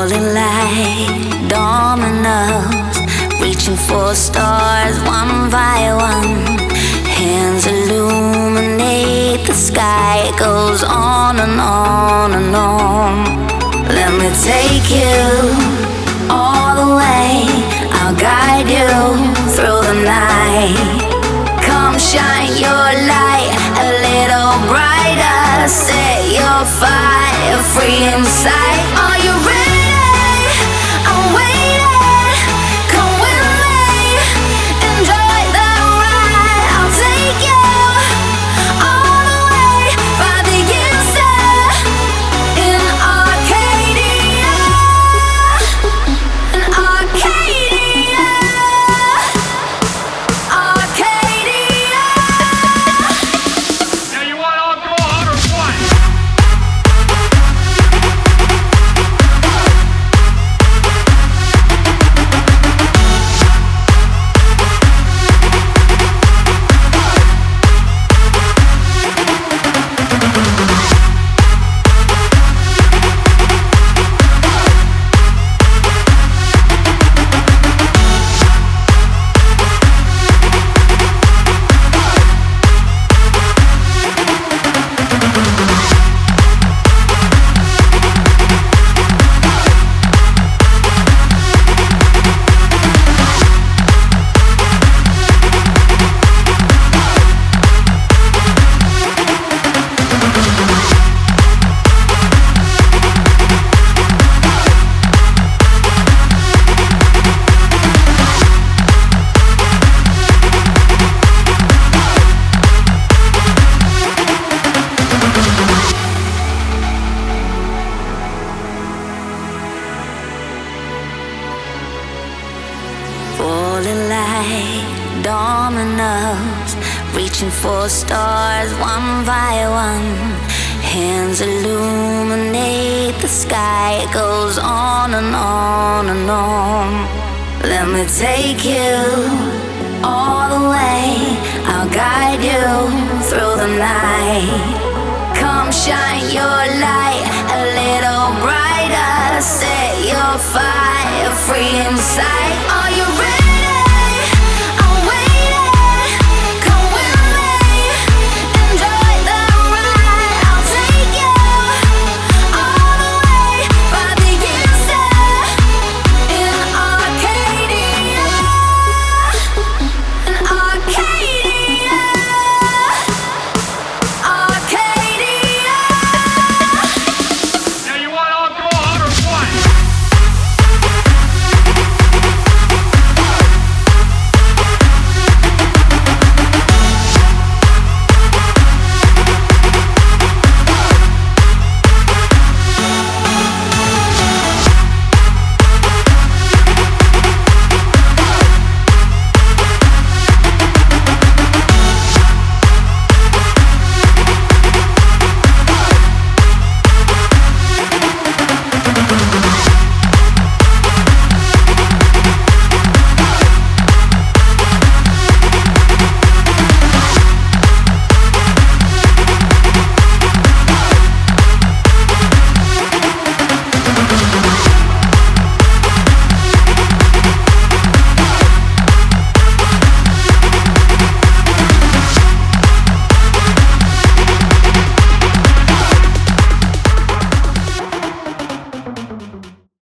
falling like dominoes, reaching for stars one by one. Hands illuminate the sky, it goes on and on and on. Let me take you all the way, I'll guide you through the night. Come shine your light a little brighter, set your fire free inside. Are you ready? I'm waiting. Come with me, enjoy the ride. I'll take you all the way by the inside in Arcadia, in Arcadia, Arcadia. Now you want alcohol or what? Falling like dominoes, reaching for stars one by one. Hands illuminate the sky, it goes on and on and on. Let me take you all the way, I'll guide you through the night. Come shine your light a little brighter, set your fire free inside.